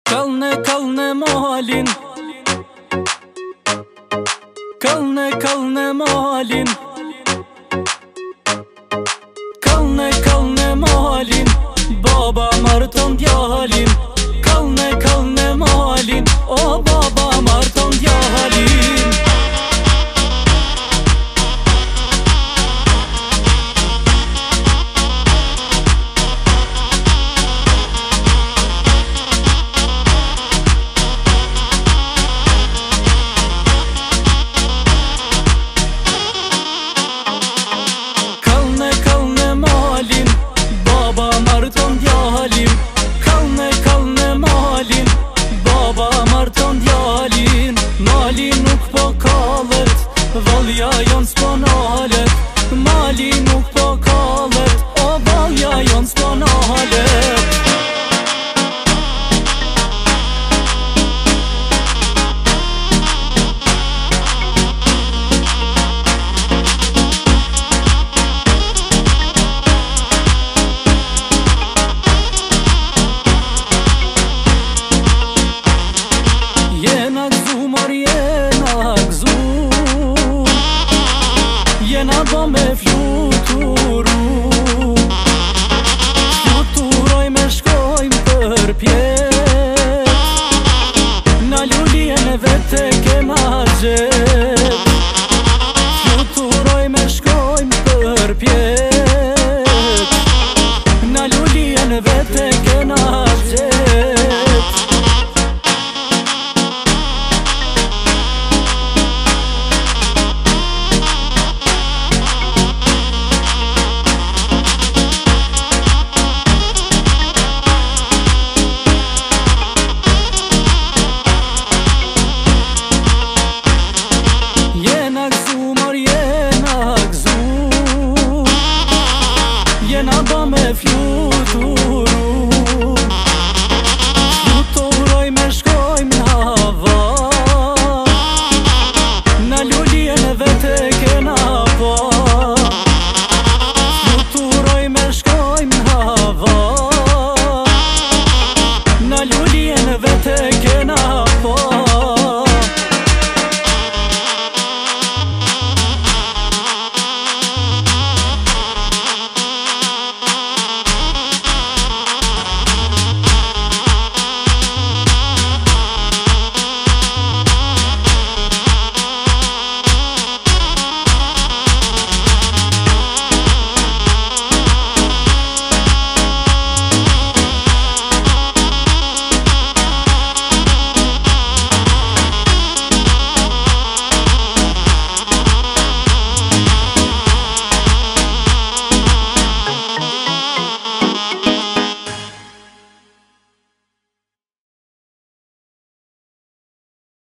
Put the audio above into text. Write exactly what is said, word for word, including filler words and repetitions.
Kallne, kallne malin, kallne, kallne malin, kallne, kallne malin, baba marton djalin. Kallne, kallne malin, o baba marton djalin. Kallne, kallne malin, baba marton djalin. Kallne, kallne malin, baba marton djalin. Mali nuk po kallet, valja jon s'po nalet. Mali nuk po kallet, o valja jon s'po nalet. Jena gzu mor, jena gzu, jena bo me fluturu. Fluturoj me shkojmë për pjet, na luljen e vete kena gjet. Fluturoj me shkojmë për pjet, na luljen e vete kena gjet. Jena gzu mor, jena gzu, jena bo me fluturu. Fluturoj me shkojmë hava, na luljen e vete kena pa. Fluturoj me shkojmë hava, na luljen e vete kena pa.